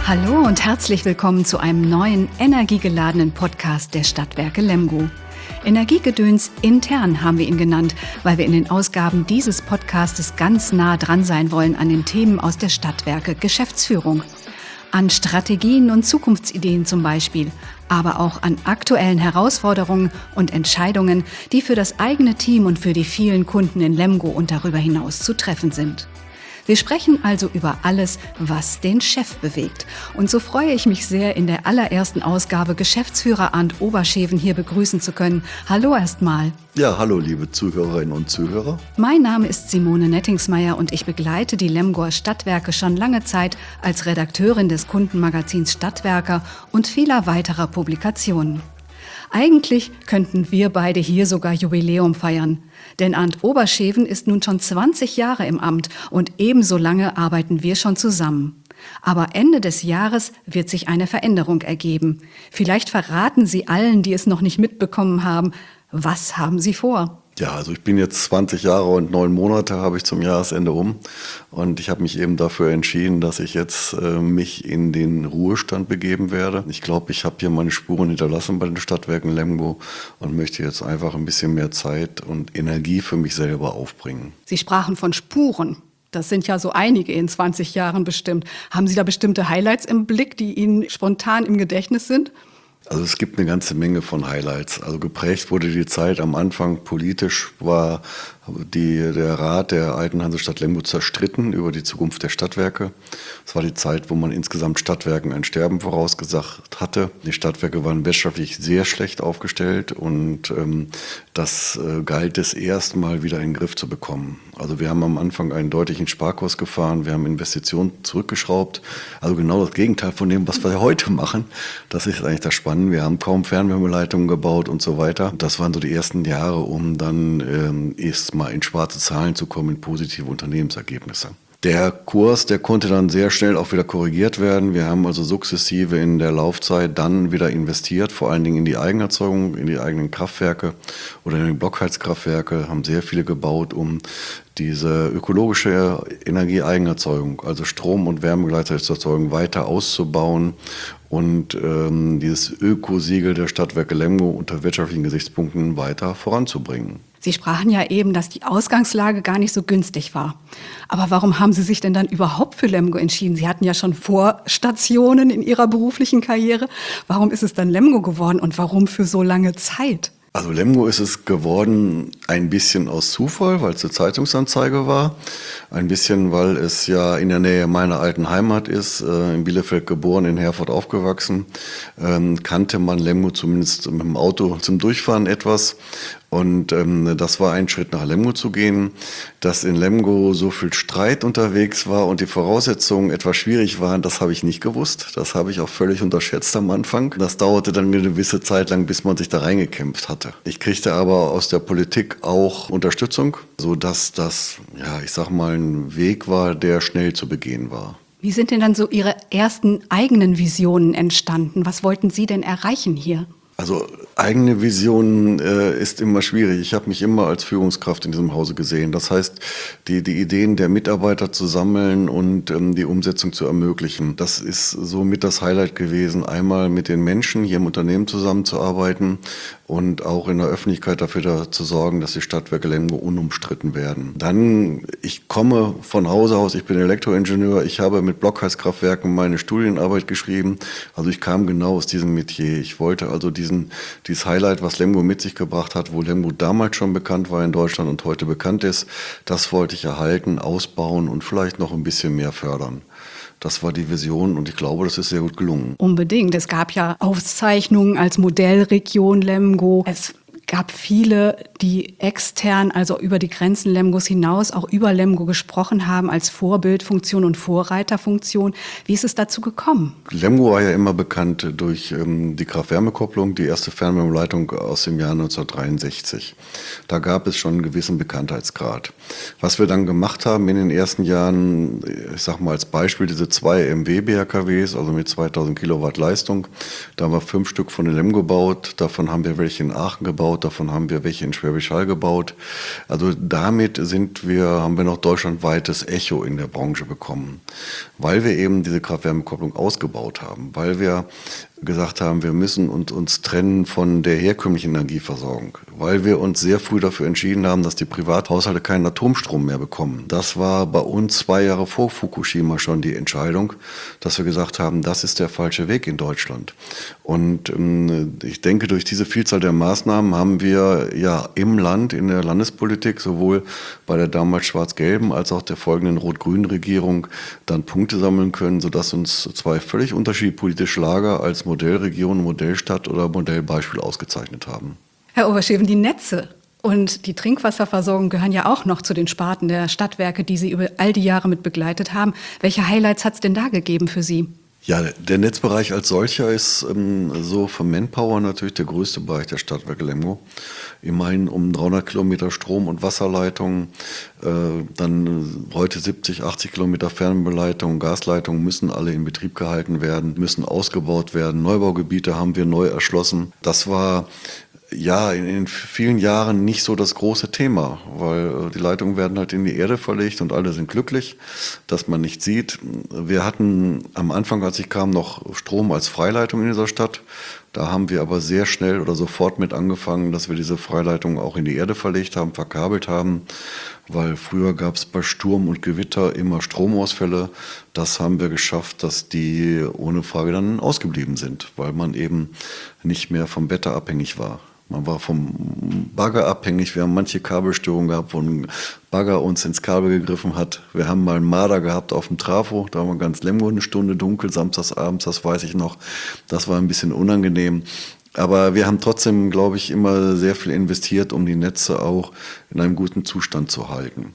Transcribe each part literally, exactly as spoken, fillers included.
Hallo und herzlich willkommen zu einem neuen, energiegeladenen Podcast der Stadtwerke Lemgo. Energiegedöns intern haben wir ihn genannt, weil wir in den Ausgaben dieses Podcastes ganz nah dran sein wollen an den Themen aus der Stadtwerke Geschäftsführung. An Strategien und Zukunftsideen zum Beispiel, aber auch an aktuellen Herausforderungen und Entscheidungen, die für das eigene Team und für die vielen Kunden in Lemgo und darüber hinaus zu treffen sind. Wir sprechen also über alles, was den Chef bewegt. Und so freue ich mich sehr, in der allerersten Ausgabe Geschäftsführer Arndt Oberscheven hier begrüßen zu können. Hallo erstmal. Ja, hallo liebe Zuhörerinnen und Zuhörer. Mein Name ist Simone Nettingsmeier und ich begleite die Lemgoer Stadtwerke schon lange Zeit als Redakteurin des Kundenmagazins Stadtwerker und vieler weiterer Publikationen. Eigentlich könnten wir beide hier sogar Jubiläum feiern. Denn Arndt Oberscheven ist nun schon zwanzig Jahre im Amt und ebenso lange arbeiten wir schon zusammen. Aber Ende des Jahres wird sich eine Veränderung ergeben. Vielleicht verraten Sie allen, die es noch nicht mitbekommen haben, was haben Sie vor? Ja, also ich bin jetzt zwanzig Jahre und neun Monate habe ich zum Jahresende um und ich habe mich eben dafür entschieden, dass ich jetzt äh, mich in den Ruhestand begeben werde. Ich glaube, ich habe hier meine Spuren hinterlassen bei den Stadtwerken Lemgo und möchte jetzt einfach ein bisschen mehr Zeit und Energie für mich selber aufbringen. Sie sprachen von Spuren. Das sind ja so einige in zwanzig Jahren bestimmt. Haben Sie da bestimmte Highlights im Blick, die Ihnen spontan im Gedächtnis sind? Also es gibt eine ganze Menge von Highlights. Also geprägt wurde die Zeit am Anfang politisch, war die, der Rat der alten Hansestadt Lemgo zerstritten über die Zukunft der Stadtwerke. Es war die Zeit, wo man insgesamt Stadtwerken ein Sterben vorausgesagt hatte. Die Stadtwerke waren wirtschaftlich sehr schlecht aufgestellt und ähm, das äh, galt es erst mal wieder in den Griff zu bekommen. Also wir haben am Anfang einen deutlichen Sparkurs gefahren, wir haben Investitionen zurückgeschraubt. Also genau das Gegenteil von dem, was wir heute machen. Das ist eigentlich das Spannende. Wir haben kaum Fernwärmeleitungen gebaut und so weiter. Das waren so die ersten Jahre, um dann ähm, erst mal in schwarze Zahlen zu kommen, in positive Unternehmensergebnisse. Der Kurs, der konnte dann sehr schnell auch wieder korrigiert werden. Wir haben also sukzessive in der Laufzeit dann wieder investiert, vor allen Dingen in die Eigenerzeugung, in die eigenen Kraftwerke oder in die Blockheizkraftwerke, haben sehr viele gebaut, um diese ökologische Energieeigenerzeugung, also Strom und Wärme gleichzeitig zu erzeugen, weiter auszubauen und ähm, dieses Ökosiegel der Stadtwerke Lemgo unter wirtschaftlichen Gesichtspunkten weiter voranzubringen. Sie sprachen ja eben, dass die Ausgangslage gar nicht so günstig war. Aber warum haben Sie sich denn dann überhaupt für Lemgo entschieden? Sie hatten ja schon Vorstationen in Ihrer beruflichen Karriere. Warum ist es dann Lemgo geworden und warum für so lange Zeit? Also Lemgo ist es geworden ein bisschen aus Zufall, weil es eine Zeitungsanzeige war. Ein bisschen, weil es ja in der Nähe meiner alten Heimat ist, äh, in Bielefeld geboren, in Herford aufgewachsen. Ähm, kannte man Lemgo zumindest mit dem Auto zum Durchfahren etwas. Und ähm, das war ein Schritt nach Lemgo zu gehen. Dass in Lemgo so viel Streit unterwegs war und die Voraussetzungen etwas schwierig waren, das habe ich nicht gewusst. Das habe ich auch völlig unterschätzt am Anfang. Das dauerte dann eine gewisse Zeit lang, bis man sich da reingekämpft hatte. Ich kriegte aber aus der Politik auch Unterstützung, sodass das, ja, ich sag mal, ein Weg war, der schnell zu begehen war. Wie sind denn dann so Ihre ersten eigenen Visionen entstanden? Was wollten Sie denn erreichen hier? Also eigene Vision äh, ist immer schwierig. Ich habe mich immer als Führungskraft in diesem Hause gesehen. Das heißt, die, die Ideen der Mitarbeiter zu sammeln und ähm, die Umsetzung zu ermöglichen. Das ist somit das Highlight gewesen, einmal mit den Menschen hier im Unternehmen zusammenzuarbeiten und auch in der Öffentlichkeit dafür da zu sorgen, dass die Stadtwerke Lemgo unumstritten werden. Dann, ich komme von Hause aus, ich bin Elektroingenieur, ich habe mit Blockheizkraftwerken meine Studienarbeit geschrieben. Also ich kam genau aus diesem Metier. Ich wollte also diesen, dieses Highlight, was Lemgo mit sich gebracht hat, wo Lemgo damals schon bekannt war in Deutschland und heute bekannt ist, das wollte ich erhalten, ausbauen und vielleicht noch ein bisschen mehr fördern. Das war die Vision und ich glaube, das ist sehr gut gelungen. Unbedingt. Es gab ja Auszeichnungen als Modellregion Lemgo. Es gab viele, die extern, also über die Grenzen Lemgos hinaus, auch über Lemgo gesprochen haben als Vorbildfunktion und Vorreiterfunktion. Wie ist es dazu gekommen? Lemgo war ja immer bekannt durch ähm, die Kraft-Wärme-Kopplung, die erste Fernwärmeleitung aus dem Jahr neunzehnhundertdreiundsechzig. Da gab es schon einen gewissen Bekanntheitsgrad. Was wir dann gemacht haben in den ersten Jahren, ich sag mal als Beispiel diese zwei M W B R K Ws, also mit zweitausend Kilowatt Leistung, da haben wir fünf Stück von der Lemgo gebaut, davon haben wir welche in Aachen gebaut, gebaut, davon haben wir welche in Schwäbisch Hall gebaut. Also damit sind wir, haben wir noch deutschlandweites Echo in der Branche bekommen, weil wir eben diese Kraft-Wärme-Kopplung ausgebaut haben, weil wir gesagt haben, wir müssen uns, uns trennen von der herkömmlichen Energieversorgung, weil wir uns sehr früh dafür entschieden haben, dass die Privathaushalte keinen Atomstrom mehr bekommen. Das war bei uns zwei Jahre vor Fukushima schon die Entscheidung, dass wir gesagt haben, das ist der falsche Weg in Deutschland. Und ähm, ich denke, durch diese Vielzahl der Maßnahmen haben wir ja im Land, in der Landespolitik, sowohl bei der damals schwarz-gelben als auch der folgenden rot-grünen Regierung dann Punkte sammeln können, sodass uns zwei völlig unterschiedliche politische Lager als Modellregion, Modellstadt oder Modellbeispiel ausgezeichnet haben. Herr Oberscheven, die Netze und die Trinkwasserversorgung gehören ja auch noch zu den Sparten der Stadtwerke, die Sie über all die Jahre mit begleitet haben. Welche Highlights hat es denn da gegeben für Sie? Ja, der Netzbereich als solcher ist ähm, so von Manpower natürlich der größte Bereich der Stadtwerke Lemgo. Immerhin um dreihundert Kilometer Strom- und Wasserleitungen, äh, dann heute siebzig, achtzig Kilometer Fernbeleitungen, Gasleitungen müssen alle in Betrieb gehalten werden, müssen ausgebaut werden. Neubaugebiete haben wir neu erschlossen. Das war ja in, in vielen Jahren nicht so das große Thema, weil äh, die Leitungen werden halt in die Erde verlegt und alle sind glücklich, dass man nicht sieht. Wir hatten am Anfang, als ich kam, noch Strom als Freileitung in dieser Stadt. Da haben wir aber sehr schnell oder sofort mit angefangen, dass wir diese Freileitung auch in die Erde verlegt haben, verkabelt haben, weil früher gab es bei Sturm und Gewitter immer Stromausfälle. Das haben wir geschafft, dass die ohne Frage dann ausgeblieben sind, weil man eben nicht mehr vom Wetter abhängig war. Man war vom Bagger abhängig. Wir haben manche Kabelstörungen gehabt, wo ein Bagger uns ins Kabel gegriffen hat. Wir haben mal einen Marder gehabt auf dem Trafo. Da war ganz Lemgo eine Stunde dunkel, samstagsabends, das weiß ich noch. Das war ein bisschen unangenehm. Aber wir haben trotzdem, glaube ich, immer sehr viel investiert, um die Netze auch in einem guten Zustand zu halten.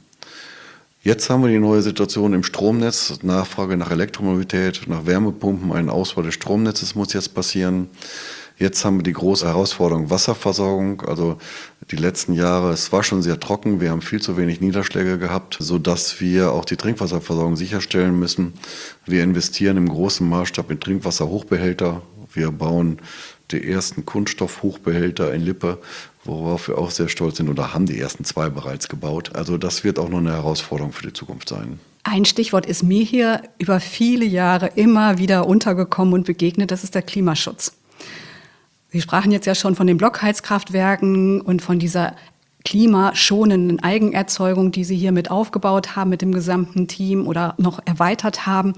Jetzt haben wir die neue Situation im Stromnetz. Nachfrage nach Elektromobilität, nach Wärmepumpen. Ein Ausbau des Stromnetzes muss jetzt passieren. Jetzt haben wir die große Herausforderung Wasserversorgung. Also die letzten Jahre, es war schon sehr trocken. Wir haben viel zu wenig Niederschläge gehabt, sodass wir auch die Trinkwasserversorgung sicherstellen müssen. Wir investieren im großen Maßstab in Trinkwasserhochbehälter. Wir bauen die ersten Kunststoffhochbehälter in Lippe, worauf wir auch sehr stolz sind, oder haben die ersten zwei bereits gebaut. Also das wird auch noch eine Herausforderung für die Zukunft sein. Ein Stichwort ist mir hier über viele Jahre immer wieder untergekommen und begegnet, das ist der Klimaschutz. Sie sprachen jetzt ja schon von den Blockheizkraftwerken und von dieser klimaschonenden Eigenerzeugung, die Sie hier mit aufgebaut haben mit dem gesamten Team oder noch erweitert haben.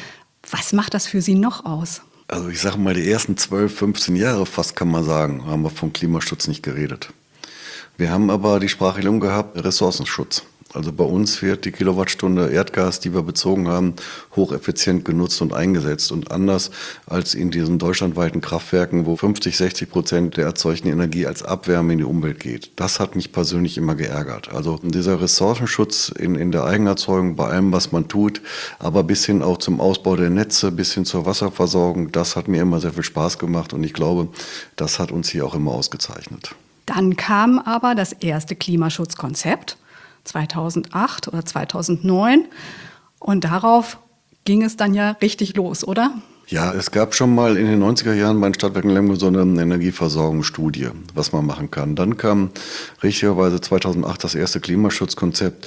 Was macht das für Sie noch aus? Also ich sage mal, die ersten zwölf, fünfzehn Jahre fast kann man sagen, haben wir vom Klimaschutz nicht geredet. Wir haben aber die Sprachregelung gehabt, Ressourcenschutz. Also bei uns wird die Kilowattstunde Erdgas, die wir bezogen haben, hocheffizient genutzt und eingesetzt. Und anders als in diesen deutschlandweiten Kraftwerken, wo fünfzig, sechzig Prozent der erzeugten Energie als Abwärme in die Umwelt geht. Das hat mich persönlich immer geärgert. Also dieser Ressourcenschutz in, in der Eigenerzeugung, bei allem, was man tut, aber bis hin auch zum Ausbau der Netze, bis hin zur Wasserversorgung, das hat mir immer sehr viel Spaß gemacht. Und ich glaube, das hat uns hier auch immer ausgezeichnet. Dann kam aber das erste Klimaschutzkonzept. zweitausendacht oder zweitausendneun. Und darauf ging es dann ja richtig los, oder? Ja, es gab schon mal in den neunziger Jahren bei den Stadtwerken Lemgo so eine Energieversorgungsstudie, was man machen kann. Dann kam richtigerweise zweitausendacht das erste Klimaschutzkonzept.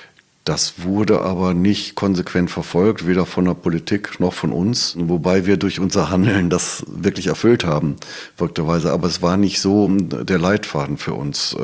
Das wurde aber nicht konsequent verfolgt, weder von der Politik noch von uns, wobei wir durch unser Handeln das wirklich erfüllt haben, verrückterweise. Aber es war nicht so der Leitfaden für uns.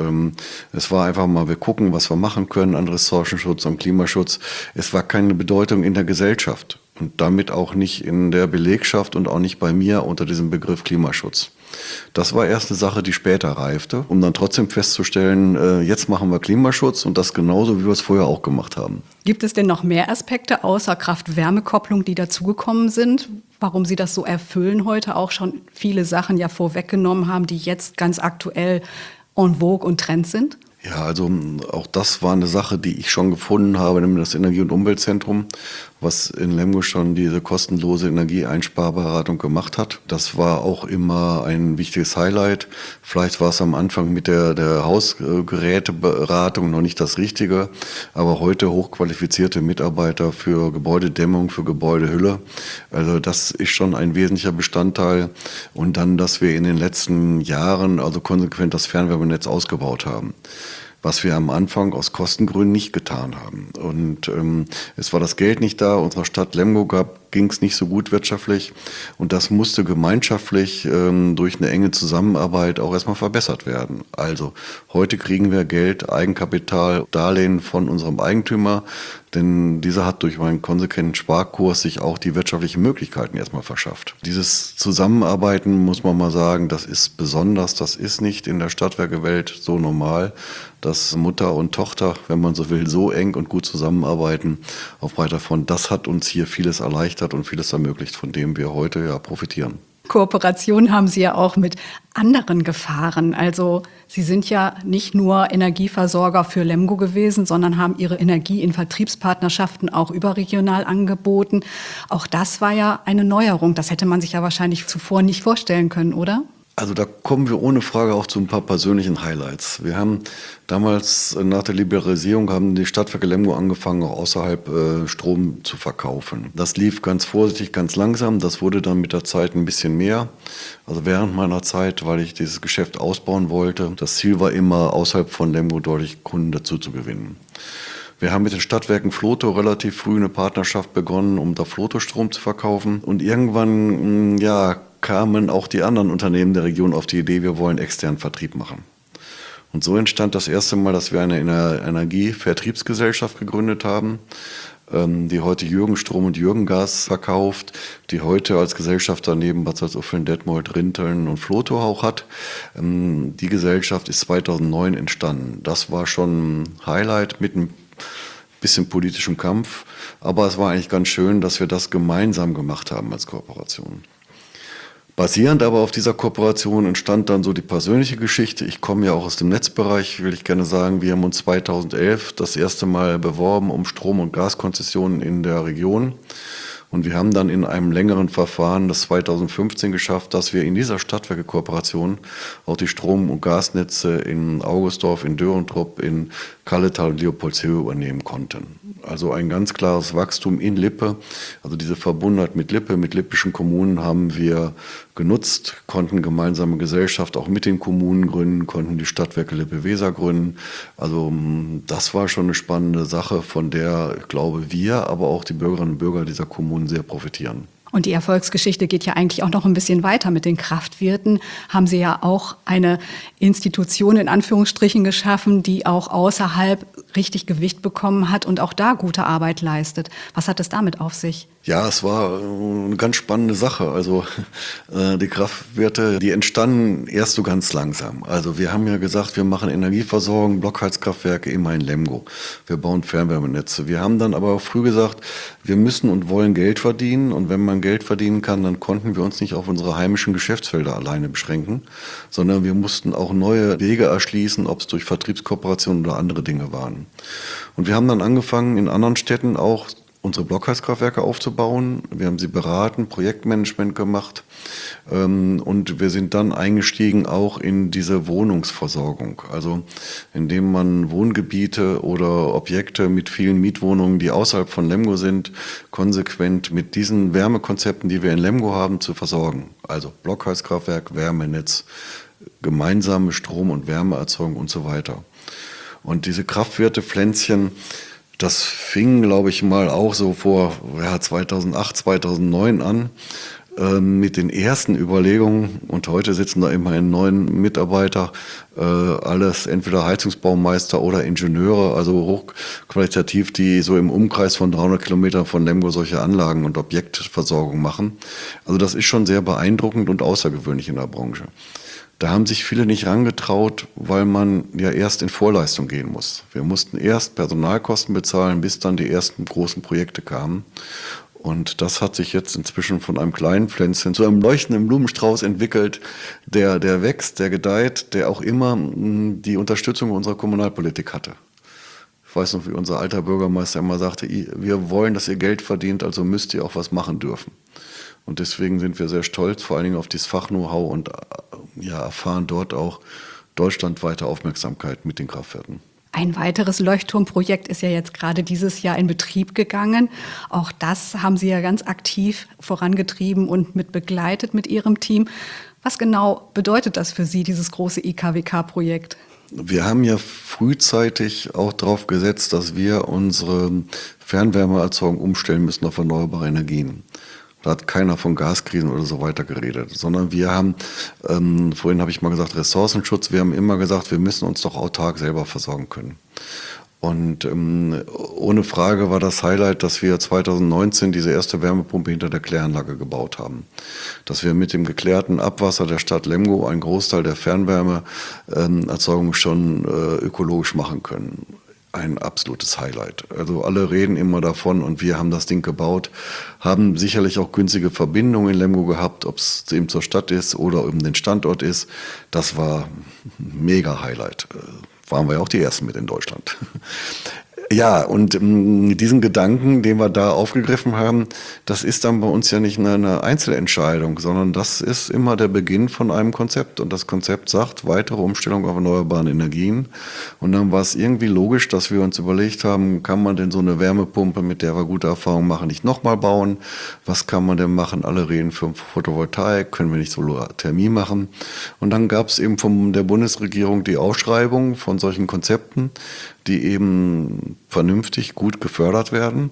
Es war einfach mal, wir gucken, was wir machen können an Ressourcenschutz und Klimaschutz. Es war keine Bedeutung in der Gesellschaft und damit auch nicht in der Belegschaft und auch nicht bei mir unter diesem Begriff Klimaschutz. Das war erst eine Sache, die später reifte, um dann trotzdem festzustellen, äh, jetzt machen wir Klimaschutz und das genauso, wie wir es vorher auch gemacht haben. Gibt es denn noch mehr Aspekte außer Kraft-Wärme-Kopplung, die dazugekommen sind, warum Sie das so erfüllen heute, auch schon viele Sachen ja vorweggenommen haben, die jetzt ganz aktuell en vogue und Trend sind? Ja, also auch das war eine Sache, die ich schon gefunden habe, nämlich das Energie- und Umweltzentrum, was in Lemgo schon diese kostenlose Energieeinsparberatung gemacht hat. Das war auch immer ein wichtiges Highlight. Vielleicht war es am Anfang mit der, der Hausgeräteberatung noch nicht das Richtige, aber heute hochqualifizierte Mitarbeiter für Gebäudedämmung, für Gebäudehülle. Also das ist schon ein wesentlicher Bestandteil. Und dann, dass wir in den letzten Jahren also konsequent das Fernwärmenetz ausgebaut haben, was wir am Anfang aus Kostengründen nicht getan haben. Und ähm, es war das Geld nicht da, unserer Stadt Lemgo ging es nicht so gut wirtschaftlich und das musste gemeinschaftlich ähm, durch eine enge Zusammenarbeit auch erstmal verbessert werden. Also heute kriegen wir Geld, Eigenkapital, Darlehen von unserem Eigentümer, denn dieser hat durch meinen konsequenten Sparkurs sich auch die wirtschaftlichen Möglichkeiten erstmal verschafft. Dieses Zusammenarbeiten, muss man mal sagen, das ist besonders, das ist nicht in der Stadtwerkewelt so normal, dass Mutter und Tochter, wenn man so will, so eng und gut zusammenarbeiten auf breiter Front. Das hat uns hier vieles erleichtert und vieles ermöglicht, von dem wir heute ja profitieren. Kooperation haben Sie ja auch mit anderen gefahren. Also Sie sind ja nicht nur Energieversorger für Lemgo gewesen, sondern haben Ihre Energie in Vertriebspartnerschaften auch überregional angeboten. Auch das war ja eine Neuerung. Das hätte man sich ja wahrscheinlich zuvor nicht vorstellen können, oder? Also da kommen wir ohne Frage auch zu ein paar persönlichen Highlights. Wir haben damals nach der Liberalisierung haben die Stadtwerke Lemgo angefangen, auch außerhalb äh, Strom zu verkaufen. Das lief ganz vorsichtig, ganz langsam. Das wurde dann mit der Zeit ein bisschen mehr. Also während meiner Zeit, weil ich dieses Geschäft ausbauen wollte. Das Ziel war immer, außerhalb von Lemgo deutlich Kunden dazu zu gewinnen. Wir haben mit den Stadtwerken Floto relativ früh eine Partnerschaft begonnen, um da Floto-Strom zu verkaufen. Und irgendwann, ja, kamen auch die anderen Unternehmen der Region auf die Idee, wir wollen externen Vertrieb machen. Und so entstand das erste Mal, dass wir eine Energievertriebsgesellschaft gegründet haben, die heute Jürgen Strom und Jürgen Gas verkauft, die heute als Gesellschafter neben Bad Salzuflen, Detmold, Rinteln und Floto auch hat. Die Gesellschaft ist zweitausendneun entstanden. Das war schon ein Highlight mit einem bisschen politischem Kampf, aber es war eigentlich ganz schön, dass wir das gemeinsam gemacht haben als Kooperation. Basierend aber auf dieser Kooperation entstand dann so die persönliche Geschichte. Ich komme ja auch aus dem Netzbereich, will ich gerne sagen. Wir haben uns zweitausendelf das erste Mal beworben um Strom- und Gaskonzessionen in der Region. Und wir haben dann in einem längeren Verfahren das zweitausendfünfzehn geschafft, dass wir in dieser Stadtwerke-Kooperation auch die Strom- und Gasnetze in Augustdorf, in Dörentrup, in Kalletal und Leopoldshöhe übernehmen konnten. Also ein ganz klares Wachstum in Lippe. Also diese Verbundenheit mit Lippe, mit lippischen Kommunen haben wir genutzt, konnten gemeinsame Gesellschaft auch mit den Kommunen gründen, konnten die Stadtwerke Lippe-Weser gründen. Also das war schon eine spannende Sache, von der, ich glaube, wir, aber auch die Bürgerinnen und Bürger dieser Kommunen sehr profitieren. Und die Erfolgsgeschichte geht ja eigentlich auch noch ein bisschen weiter. Mit den Kraftwirten haben Sie ja auch eine Institution in Anführungsstrichen geschaffen, die auch außerhalb richtig Gewicht bekommen hat und auch da gute Arbeit leistet. Was hat es damit auf sich? Ja, es war eine ganz spannende Sache. Also äh, die Kraftwirte, die entstanden erst so ganz langsam. Also wir haben ja gesagt, wir machen Energieversorgung, Blockheizkraftwerke immer in Lemgo. Wir bauen Fernwärmenetze. Wir haben dann aber auch früh gesagt, wir müssen und wollen Geld verdienen. Und wenn man Geld verdienen kann, dann konnten wir uns nicht auf unsere heimischen Geschäftsfelder alleine beschränken, sondern wir mussten auch neue Wege erschließen, ob es durch Vertriebskooperationen oder andere Dinge waren. Und wir haben dann angefangen, in anderen Städten auch unsere Blockheizkraftwerke aufzubauen. Wir haben sie beraten, Projektmanagement gemacht ähm, und wir sind dann eingestiegen auch in diese Wohnungsversorgung. Also indem man Wohngebiete oder Objekte mit vielen Mietwohnungen, die außerhalb von Lemgo sind, konsequent mit diesen Wärmekonzepten, die wir in Lemgo haben, zu versorgen. Also Blockheizkraftwerk, Wärmenetz, gemeinsame Strom- und Wärmeerzeugung und so weiter. Und diese Kraftwirte, Pflänzchen, das fing, glaube ich, mal auch so vor ja, zweitausendacht, zweitausendneun an äh, mit den ersten Überlegungen. Und heute sitzen da immerhin neun Mitarbeiter, äh, alles entweder Heizungsbaumeister oder Ingenieure, also hochqualitativ, die so im Umkreis von dreihundert Kilometern von Lemgo solche Anlagen und Objektversorgung machen. Also das ist schon sehr beeindruckend und außergewöhnlich in der Branche. Da haben sich viele nicht rangetraut, weil man ja erst in Vorleistung gehen muss. Wir mussten erst Personalkosten bezahlen, bis dann die ersten großen Projekte kamen. Und das hat sich jetzt inzwischen von einem kleinen Pflänzchen zu einem leuchtenden Blumenstrauß entwickelt, der, der wächst, der gedeiht, der auch immer mh, die Unterstützung unserer Kommunalpolitik hatte. Ich weiß noch, wie unser alter Bürgermeister immer sagte, wir wollen, dass ihr Geld verdient, also müsst ihr auch was machen dürfen. Und deswegen sind wir sehr stolz, vor allen Dingen auf dieses Fach-Know-how und ja, erfahren dort auch deutschlandweite Aufmerksamkeit mit den Kraftwerken. Ein weiteres Leuchtturmprojekt ist ja jetzt gerade dieses Jahr in Betrieb gegangen. Auch das haben Sie ja ganz aktiv vorangetrieben und mit begleitet mit Ihrem Team. Was genau bedeutet das für Sie, dieses große I K W K-Projekt? Wir haben ja frühzeitig auch darauf gesetzt, dass wir unsere Fernwärmeerzeugung umstellen müssen auf erneuerbare Energien. Da hat keiner von Gaskrisen oder so weiter geredet, sondern wir haben, ähm, vorhin habe ich mal gesagt, Ressourcenschutz, wir haben immer gesagt, wir müssen uns doch autark selber versorgen können. Und ähm, ohne Frage war das Highlight, dass wir zweitausendneunzehn diese erste Wärmepumpe hinter der Kläranlage gebaut haben. Dass wir mit dem geklärten Abwasser der Stadt Lemgo einen Großteil der Fernwärmeerzeugung ähm, schon äh, ökologisch machen können. Ein absolutes Highlight. Also alle reden immer davon und wir haben das Ding gebaut, haben sicherlich auch günstige Verbindungen in Lemgo gehabt, ob es eben zur Stadt ist oder um den Standort ist. Das war ein mega Highlight. Waren wir ja auch die Ersten mit in Deutschland. Ja, und ähm, diesen Gedanken, den wir da aufgegriffen haben, das ist dann bei uns ja nicht eine, eine Einzelentscheidung, sondern das ist immer der Beginn von einem Konzept. Und das Konzept sagt, weitere Umstellung auf erneuerbare Energien. Und dann war es irgendwie logisch, dass wir uns überlegt haben, kann man denn so eine Wärmepumpe, mit der wir gute Erfahrungen machen, nicht nochmal bauen? Was kann man denn machen? Alle reden für Photovoltaik, können wir nicht Solarthermie machen? Und dann gab es eben von der Bundesregierung die Ausschreibung von solchen Konzepten, die eben vernünftig, gut gefördert werden.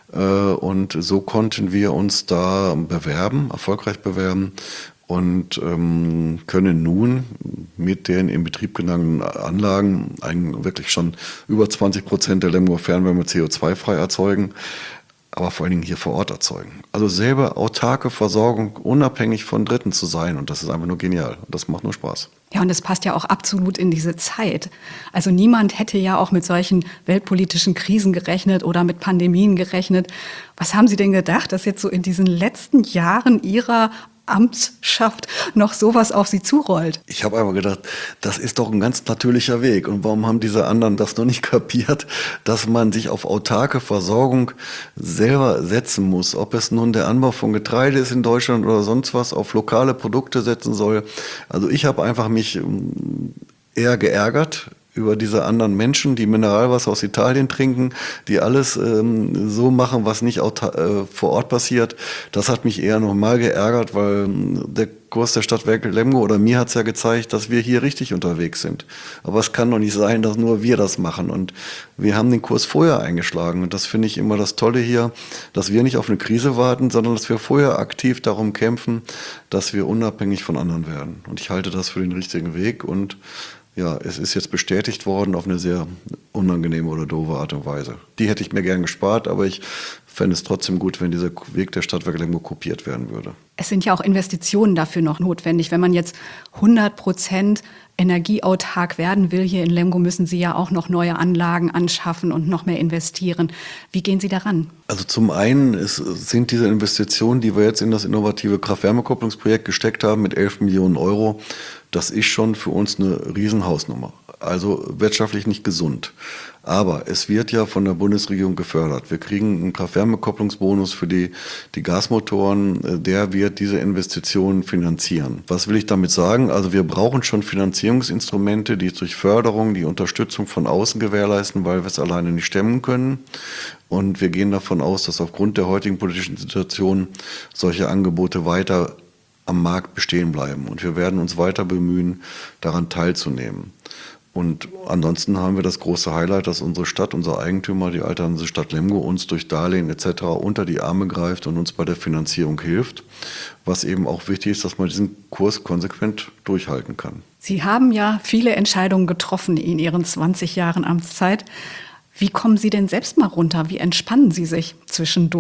Und so konnten wir uns da bewerben, erfolgreich bewerben und können nun mit den in Betrieb genommenen Anlagen eigentlich wirklich schon über zwanzig Prozent der Lemgo Fernwärme C O zwei frei erzeugen, aber vor allen Dingen hier vor Ort erzeugen. Also selber autarke Versorgung, unabhängig von Dritten zu sein. Und das ist einfach nur genial. Und das macht nur Spaß. Ja, und es passt ja auch absolut in diese Zeit. Also niemand hätte ja auch mit solchen weltpolitischen Krisen gerechnet oder mit Pandemien gerechnet. Was haben Sie denn gedacht, dass jetzt so in diesen letzten Jahren Ihrer Amtsschaft noch sowas auf Sie zurollt? Ich habe einfach gedacht, das ist doch ein ganz natürlicher Weg. Und warum haben diese anderen das noch nicht kapiert, dass man sich auf autarke Versorgung selber setzen muss? Ob es nun der Anbau von Getreide ist in Deutschland oder sonst was, auf lokale Produkte setzen soll. Also ich habe einfach mich eher geärgert über diese anderen Menschen, die Mineralwasser aus Italien trinken, die alles ähm, so machen, was nicht auch, äh, vor Ort passiert. Das hat mich eher nochmal geärgert, weil ähm, der Kurs der Stadtwerke Lemgo oder mir hat es ja gezeigt, dass wir hier richtig unterwegs sind. Aber es kann doch nicht sein, dass nur wir das machen. Und wir haben den Kurs vorher eingeschlagen. Und das finde ich immer das Tolle hier, dass wir nicht auf eine Krise warten, sondern dass wir vorher aktiv darum kämpfen, dass wir unabhängig von anderen werden. Und ich halte das für den richtigen Weg und ja, es ist jetzt bestätigt worden auf eine sehr unangenehme oder doofe Art und Weise. Die hätte ich mir gern gespart, aber ich fände es trotzdem gut, wenn dieser Weg der Stadtwerke Lemgo kopiert werden würde. Es sind ja auch Investitionen dafür noch notwendig. Wenn man jetzt hundert Prozent energieautark werden will hier in Lemgo, müssen Sie ja auch noch neue Anlagen anschaffen und noch mehr investieren. Wie gehen Sie daran? Also zum einen ist, sind diese Investitionen, die wir jetzt in das innovative Kraft-Wärme-Kopplungsprojekt gesteckt haben mit elf Millionen Euro, das ist schon für uns eine Riesenhausnummer. Also wirtschaftlich nicht gesund. Aber es wird ja von der Bundesregierung gefördert. Wir kriegen einen Kraft-Wärme-Kopplungsbonus für die, die Gasmotoren. Der wird diese Investitionen finanzieren. Was will ich damit sagen? Also wir brauchen schon Finanzierungsinstrumente, die durch Förderung die Unterstützung von außen gewährleisten, weil wir es alleine nicht stemmen können. Und wir gehen davon aus, dass aufgrund der heutigen politischen Situation solche Angebote weiter am Markt bestehen bleiben. Und wir werden uns weiter bemühen, daran teilzunehmen. Und ansonsten haben wir das große Highlight, dass unsere Stadt, unser Eigentümer, die alte Hansestadt Lemgo, uns durch Darlehen et cetera unter die Arme greift und uns bei der Finanzierung hilft. Was eben auch wichtig ist, dass man diesen Kurs konsequent durchhalten kann. Sie haben ja viele Entscheidungen getroffen in Ihren zwanzig Jahren Amtszeit. Wie kommen Sie denn selbst mal runter? Wie entspannen Sie sich zwischendurch?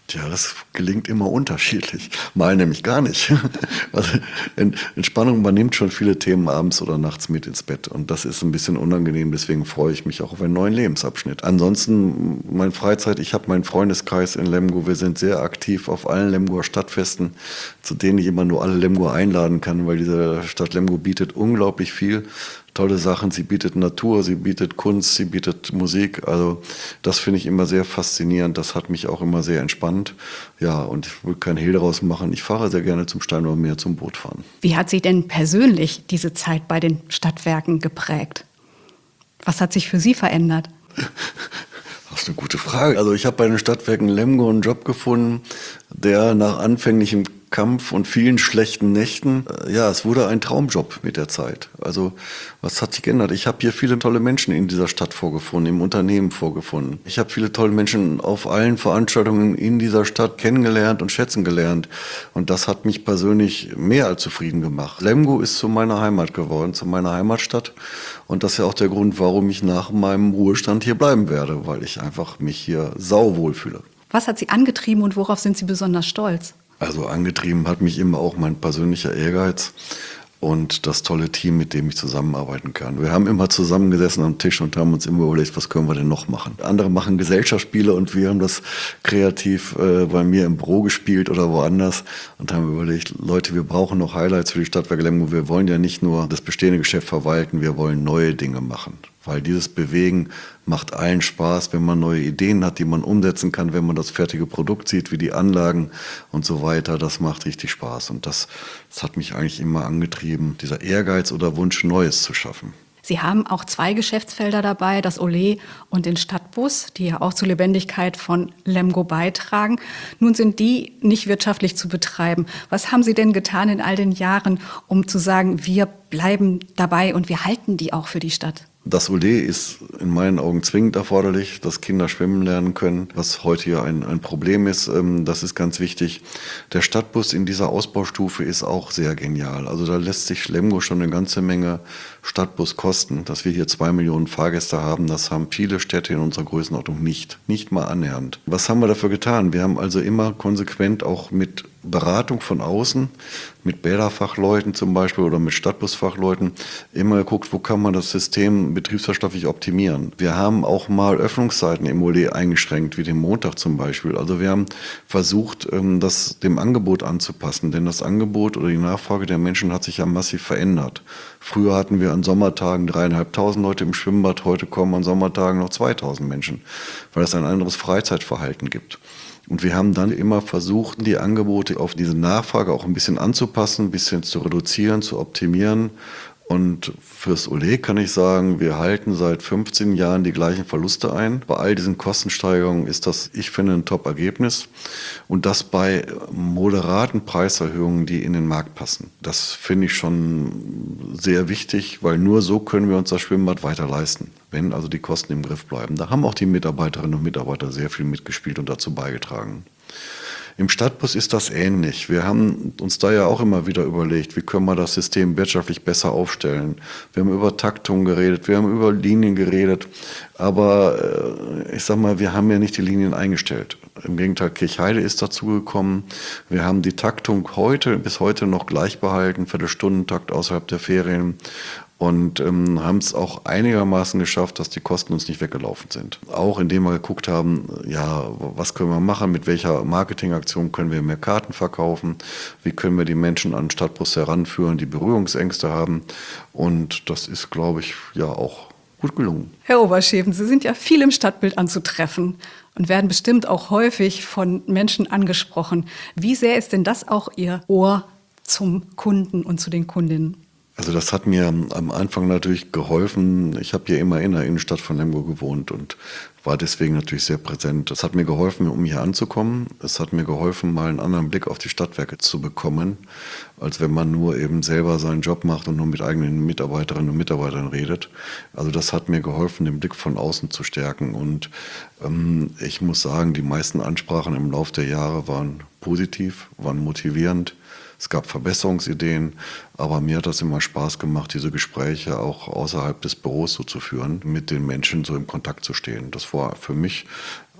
Tja, das gelingt immer unterschiedlich. Mal nämlich gar nicht. Also Entspannung übernimmt schon viele Themen abends oder nachts mit ins Bett. Und das ist ein bisschen unangenehm, deswegen freue ich mich auch auf einen neuen Lebensabschnitt. Ansonsten, meine Freizeit, ich habe meinen Freundeskreis in Lemgo. Wir sind sehr aktiv auf allen Lemgoer Stadtfesten, zu denen ich immer nur alle Lemgoer einladen kann, weil diese Stadt Lemgo bietet unglaublich viel. Tolle Sachen, sie bietet Natur, sie bietet Kunst, sie bietet Musik, also das finde ich immer sehr faszinierend, das hat mich auch immer sehr entspannt. Ja, und ich will keinen Hehl daraus machen, ich fahre sehr gerne zum Steinauer Meer zum Bootfahren. Wie hat Sie denn persönlich diese Zeit bei den Stadtwerken geprägt? Was hat sich für Sie verändert? Das ist eine gute Frage. Also ich habe bei den Stadtwerken Lemgo einen Job gefunden, der nach anfänglichem Kampf und vielen schlechten Nächten, ja, es wurde ein Traumjob mit der Zeit. Also was hat sich geändert? Ich habe hier viele tolle Menschen in dieser Stadt vorgefunden, im Unternehmen vorgefunden. Ich habe viele tolle Menschen auf allen Veranstaltungen in dieser Stadt kennengelernt und schätzen gelernt. Und das hat mich persönlich mehr als zufrieden gemacht. Lemgo ist zu meiner Heimat geworden, zu meiner Heimatstadt. Und das ist ja auch der Grund, warum ich nach meinem Ruhestand hier bleiben werde, weil ich einfach mich hier sauwohl fühle. Was hat Sie angetrieben und worauf sind Sie besonders stolz? Also angetrieben hat mich immer auch mein persönlicher Ehrgeiz und das tolle Team, mit dem ich zusammenarbeiten kann. Wir haben immer zusammengesessen am Tisch und haben uns immer überlegt, was können wir denn noch machen. Andere machen Gesellschaftsspiele und wir haben das kreativ äh, bei mir im Büro gespielt oder woanders und haben überlegt, Leute, wir brauchen noch Highlights für die Stadtwerke Lemgo. Wir wollen ja nicht nur das bestehende Geschäft verwalten, wir wollen neue Dinge machen. Weil dieses Bewegen macht allen Spaß, wenn man neue Ideen hat, die man umsetzen kann, wenn man das fertige Produkt sieht, wie die Anlagen und so weiter. Das macht richtig Spaß. Und das, das hat mich eigentlich immer angetrieben, dieser Ehrgeiz oder Wunsch, Neues zu schaffen. Sie haben auch zwei Geschäftsfelder dabei, das Olé und den Stadtbus, die ja auch zur Lebendigkeit von Lemgo beitragen. Nun sind die nicht wirtschaftlich zu betreiben. Was haben Sie denn getan in all den Jahren, um zu sagen, wir bleiben dabei und wir halten die auch für die Stadt? Das Olé ist in meinen Augen zwingend erforderlich, dass Kinder schwimmen lernen können, was heute ja ein, ein Problem ist. Das ist ganz wichtig. Der Stadtbus in dieser Ausbaustufe ist auch sehr genial. Also da lässt sich Lemgo schon eine ganze Menge Stadtbus kosten. Dass wir hier zwei Millionen Fahrgäste haben, das haben viele Städte in unserer Größenordnung nicht. Nicht mal annähernd. Was haben wir dafür getan? Wir haben also immer konsequent auch mit Beratung von außen, mit Bäderfachleuten zum Beispiel oder mit Stadtbusfachleuten, immer geguckt, wo kann man das System betriebswirtschaftlich optimieren. Wir haben auch mal Öffnungszeiten im Olé eingeschränkt, wie den Montag zum Beispiel. Also wir haben versucht, das dem Angebot anzupassen, denn das Angebot oder die Nachfrage der Menschen hat sich ja massiv verändert. Früher hatten wir an Sommertagen dreieinhalbtausend Leute im Schwimmbad, heute kommen an Sommertagen noch zweitausend Menschen, weil es ein anderes Freizeitverhalten gibt. Und wir haben dann immer versucht, die Angebote auf diese Nachfrage auch ein bisschen anzupassen, ein bisschen zu reduzieren, zu optimieren. Und fürs Olé kann ich sagen, wir halten seit fünfzehn Jahren die gleichen Verluste ein. Bei all diesen Kostensteigerungen ist das, ich finde, ein Top-Ergebnis. Und das bei moderaten Preiserhöhungen, die in den Markt passen. Das finde ich schon sehr wichtig, weil nur so können wir uns das Schwimmbad weiter leisten, wenn also die Kosten im Griff bleiben. Da haben auch die Mitarbeiterinnen und Mitarbeiter sehr viel mitgespielt und dazu beigetragen. Im Stadtbus ist das ähnlich. Wir haben uns da ja auch immer wieder überlegt, wie können wir das System wirtschaftlich besser aufstellen. Wir haben über Taktung geredet, wir haben über Linien geredet, aber äh, ich sag mal, wir haben ja nicht die Linien eingestellt. Im Gegenteil, Kirchheide ist dazugekommen. Wir haben die Taktung heute, bis heute noch gleich behalten, Viertelstundentakt außerhalb der Ferien. Und ähm, haben es auch einigermaßen geschafft, dass die Kosten uns nicht weggelaufen sind. Auch indem wir geguckt haben, ja, was können wir machen, mit welcher Marketingaktion können wir mehr Karten verkaufen, wie können wir die Menschen an den Stadtbus heranführen, die Berührungsängste haben. Und das ist, glaube ich, ja auch gut gelungen. Herr Oberscheven, Sie sind ja viel im Stadtbild anzutreffen und werden bestimmt auch häufig von Menschen angesprochen. Wie sehr ist denn das auch Ihr Ohr zum Kunden und zu den Kundinnen? Also das hat mir am Anfang natürlich geholfen. Ich habe hier immer in der Innenstadt von Lemgo gewohnt und war deswegen natürlich sehr präsent. Das hat mir geholfen, um hier anzukommen. Es hat mir geholfen, mal einen anderen Blick auf die Stadtwerke zu bekommen, als wenn man nur eben selber seinen Job macht und nur mit eigenen Mitarbeiterinnen und Mitarbeitern redet. Also das hat mir geholfen, den Blick von außen zu stärken. Und ähm, ich muss sagen, die meisten Ansprachen im Laufe der Jahre waren positiv, waren motivierend. Es gab Verbesserungsideen, aber mir hat das immer Spaß gemacht, diese Gespräche auch außerhalb des Büros so zu führen, mit den Menschen so im Kontakt zu stehen. Das war für mich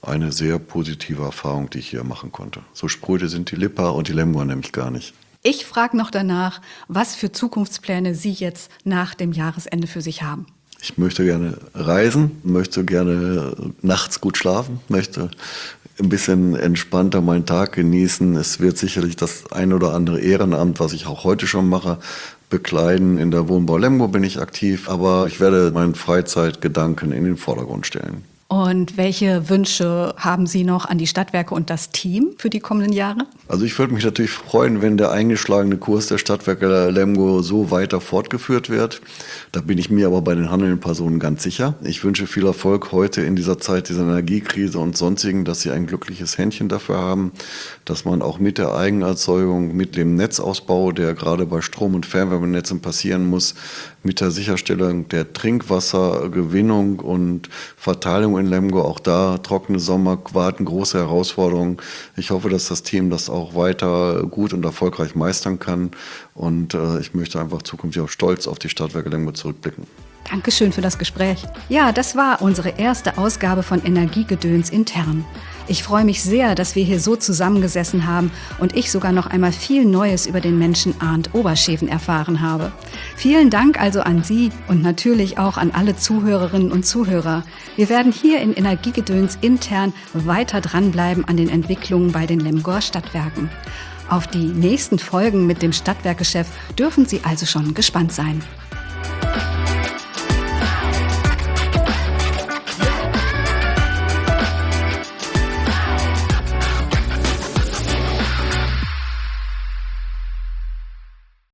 eine sehr positive Erfahrung, die ich hier machen konnte. So spröde sind die Lippa und die Lemgoer nämlich gar nicht. Ich frage noch danach, was für Zukunftspläne Sie jetzt nach dem Jahresende für sich haben. Ich möchte gerne reisen, möchte gerne nachts gut schlafen, möchte ein bisschen entspannter meinen Tag genießen. Es wird sicherlich das ein oder andere Ehrenamt, was ich auch heute schon mache, bekleiden. In der Wohnbau Lemgo bin ich aktiv, aber ich werde meinen Freizeitgedanken in den Vordergrund stellen. Und welche Wünsche haben Sie noch an die Stadtwerke und das Team für die kommenden Jahre? Also ich würde mich natürlich freuen, wenn der eingeschlagene Kurs der Stadtwerke Lemgo so weiter fortgeführt wird. Da bin ich mir aber bei den handelnden Personen ganz sicher. Ich wünsche viel Erfolg heute in dieser Zeit dieser Energiekrise und sonstigen, dass Sie ein glückliches Händchen dafür haben, dass man auch mit der Eigenerzeugung, mit dem Netzausbau, der gerade bei Strom- und Fernwärmenetzen passieren muss, mit der Sicherstellung der Trinkwassergewinnung und Verteilung in Lemgo, auch da trockene Sommer warten große Herausforderungen. Ich hoffe, dass das Team das auch weiter gut und erfolgreich meistern kann und äh, ich möchte einfach zukünftig auch stolz auf die Stadtwerke Lemgo zurückblicken. Dankeschön für das Gespräch. Ja, das war unsere erste Ausgabe von Energiegedöns intern. Ich freue mich sehr, dass wir hier so zusammengesessen haben und ich sogar noch einmal viel Neues über den Menschen Arndt Oberscheven erfahren habe. Vielen Dank also an Sie und natürlich auch an alle Zuhörerinnen und Zuhörer. Wir werden hier in Energiegedöns intern weiter dranbleiben an den Entwicklungen bei den Lemgoer Stadtwerken. Auf die nächsten Folgen mit dem Stadtwerkechef dürfen Sie also schon gespannt sein.